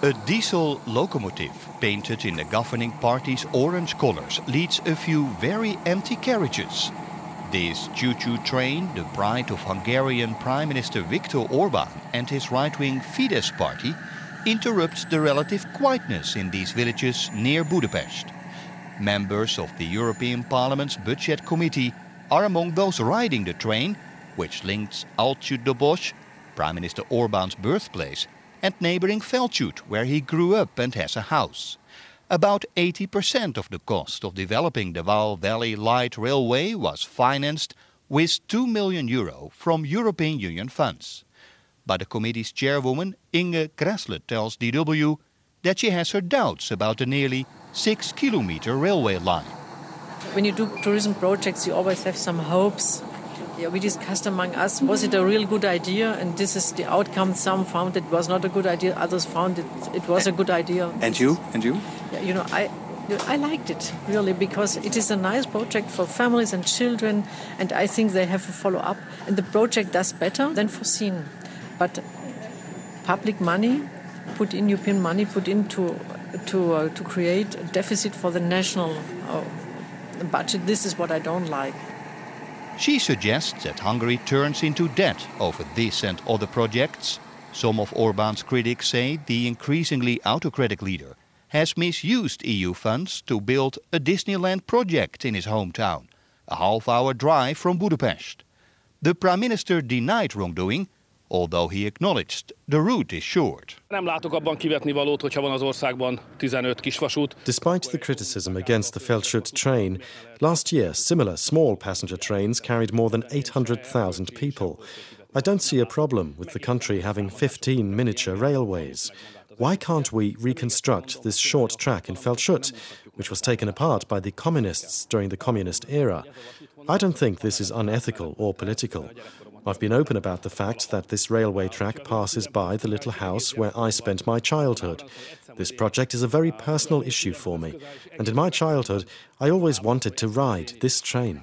A diesel locomotive, painted in the governing party's orange colors, leads a few very empty carriages. This choo-choo train, the pride of Hungarian Prime Minister Viktor Orbán and his right-wing Fidesz party, interrupts the relative quietness in these villages near Budapest. Members of the European Parliament's Budget Committee are among those riding the train, which links Altsud-Dobos, Prime Minister Orbán's birthplace, and neighbouring Felcsút, where he grew up and has a house. About 80% of the cost of developing the Vaal Valley Light Railway was financed with €2 million from European Union funds. But the committee's chairwoman, Inge Gressle, tells DW that she has her doubts about the nearly 6-kilometre railway line. When you do tourism projects, you always have some hopes. Yeah, we discussed among us, was it a real good idea? And this is the outcome. Some found it was not a good idea, others found it was a good idea. And you? Yeah, you know, I liked it, really, because it is a nice project for families and children, and I think they have to follow up. And the project does better than foreseen. But public money, European money, put into to create a deficit for the national budget, this is what I don't like. She suggests that Hungary turns into debt over this and other projects. Some of Orbán's critics say the increasingly autocratic leader has misused EU funds to build a Disneyland project in his hometown, a half-hour drive from Budapest. The Prime Minister denied wrongdoing, although he acknowledged the route is short. Despite the criticism against the Felcsút train, last year similar small passenger trains carried more than 800,000 people. I don't see a problem with the country having 15 miniature railways. Why can't we reconstruct this short track in Felcsút, which was taken apart by the communists during the communist era? I don't think this is unethical or political. I've been open about the fact that this railway track passes by the little house where I spent my childhood. This project is a very personal issue for me, and in my childhood I always wanted to ride this train.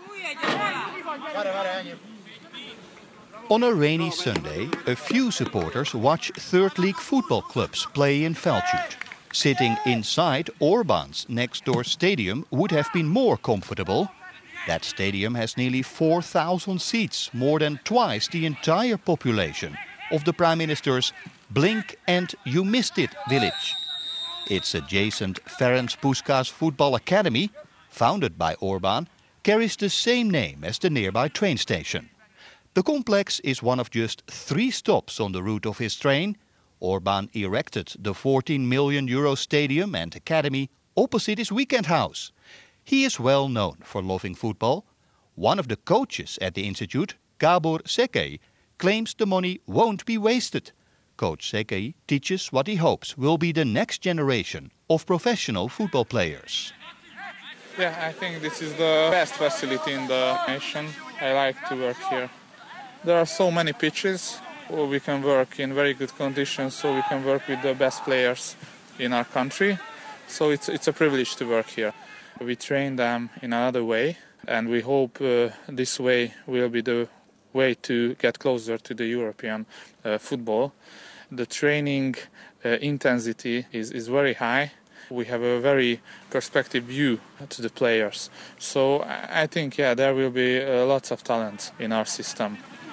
On a rainy Sunday, a few supporters watch third league football clubs play in Felcsút. Sitting inside Orbán's next-door stadium would have been more comfortable. That stadium has nearly 4,000 seats, more than twice the entire population of the Prime Minister's Blink and You Missed It village. Its adjacent Ferenc Puskás Football Academy, founded by Orbán, carries the same name as the nearby train station. The complex is one of just 3 stops on the route of his train. Orbán erected the €14 million stadium and academy opposite his weekend house. He is well known for loving football. One of the coaches at the institute, Gábor Székely, claims the money won't be wasted. Coach Székely teaches what he hopes will be the next generation of professional football players. Yeah, I think this is the best facility in the nation. I like to work here. There are so many pitches where we can work in very good conditions, so we can work with the best players in our country. So it's a privilege to work here. We train them in another way, and we hope this way will be the way to get closer to the European football. The training intensity is very high. We have a very perspective view to the players. So I think, there will be lots of talent in our system.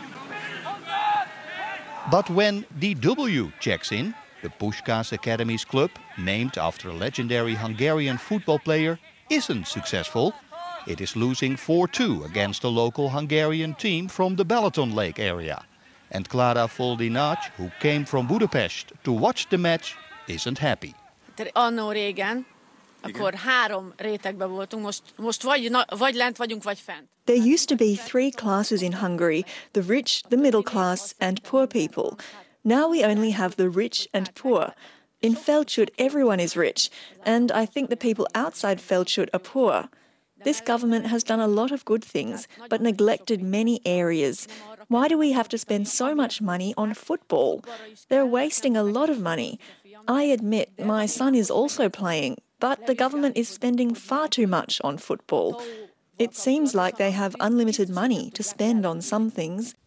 But when DW checks in, the Puskás Academy's club, named after a legendary Hungarian football player, isn't successful. It is losing 4-2 against a local Hungarian team from the Balaton Lake area. And Klára Foldinac, who came from Budapest to watch the match, isn't happy. Annó régen, akkor 3 rétegben voltunk, most vagy lent vagyunk, vagy fent. There used to be 3 classes in Hungary, the rich, the middle class and poor people. Now we only have the rich and poor. In Felcsút, everyone is rich, and I think the people outside Felcsút are poor. This government has done a lot of good things, but neglected many areas. Why do we have to spend so much money on football? They're wasting a lot of money. I admit my son is also playing, but the government is spending far too much on football. It seems like they have unlimited money to spend on some things.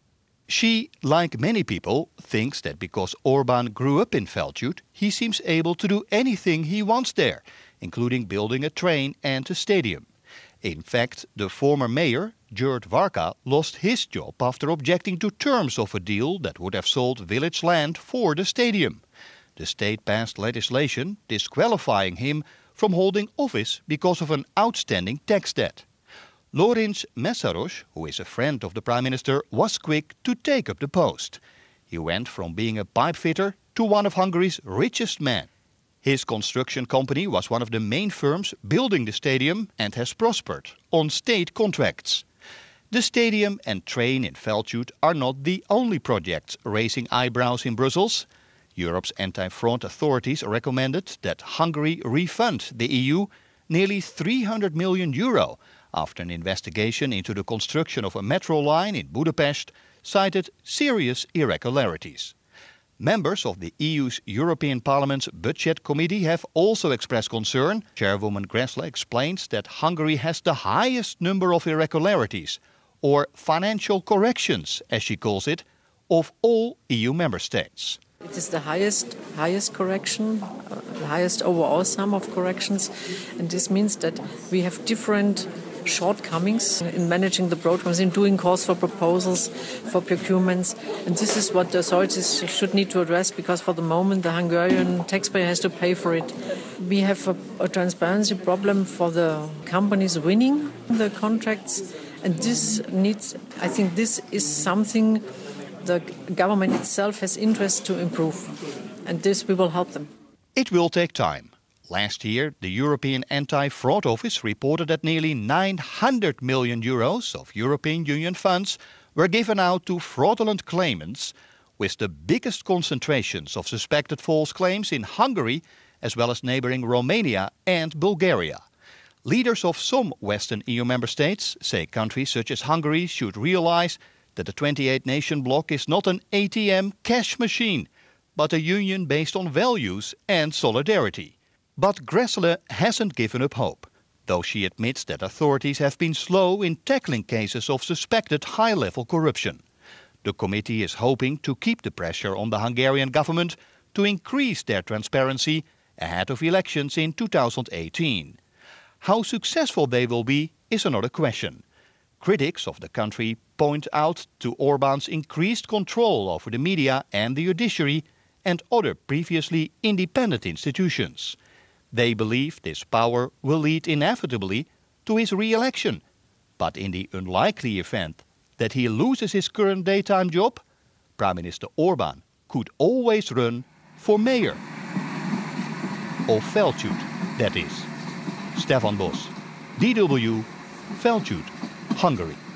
She, like many people, thinks that because Orbán grew up in Feldshut, he seems able to do anything he wants there, including building a train and a stadium. In fact, the former mayor, György Varga, lost his job after objecting to terms of a deal that would have sold village land for the stadium. The state passed legislation disqualifying him from holding office because of an outstanding tax debt. Lőrinc Mészáros, who is a friend of the Prime Minister, was quick to take up the post. He went from being a pipe fitter to one of Hungary's richest men. His construction company was one of the main firms building the stadium and has prospered on state contracts. The stadium and train in Feldshut are not the only projects raising eyebrows in Brussels. Europe's anti-fraud authorities recommended that Hungary refund the EU nearly €300 million after an investigation into the construction of a metro line in Budapest cited serious irregularities. Members of the EU's European Parliament's Budget Committee have also expressed concern. Chairwoman Gräßle explains that Hungary has the highest number of irregularities, or financial corrections, as she calls it, of all EU member states. It is the highest correction, the highest overall sum of corrections, and this means that we have different shortcomings in managing the programs, in doing calls for proposals, for procurements, and this is what the authorities should need to address, because for the moment the Hungarian taxpayer has to pay for it. We have a transparency problem for the companies winning the contracts, and I think this is something the government itself has interest to improve, and this we will help them. It will take time. Last year, the European Anti-Fraud Office reported that nearly €900 million of European Union funds were given out to fraudulent claimants, with the biggest concentrations of suspected false claims in Hungary, as well as neighbouring Romania and Bulgaria. Leaders of some Western EU member states say countries such as Hungary should realise that the 28-nation bloc is not an ATM cash machine, but a union based on values and solidarity. But Gräßle hasn't given up hope, though she admits that authorities have been slow in tackling cases of suspected high-level corruption. The committee is hoping to keep the pressure on the Hungarian government to increase their transparency ahead of elections in 2018. How successful they will be is another question. Critics of the country point out to Orbán's increased control over the media and the judiciary and other previously independent institutions. They believe this power will lead inevitably to his re-election. But in the unlikely event that he loses his current daytime job, Prime Minister Orbán could always run for mayor. Of Feldshut, that is. Stefan Bos, DW, Feldshut, Hungary.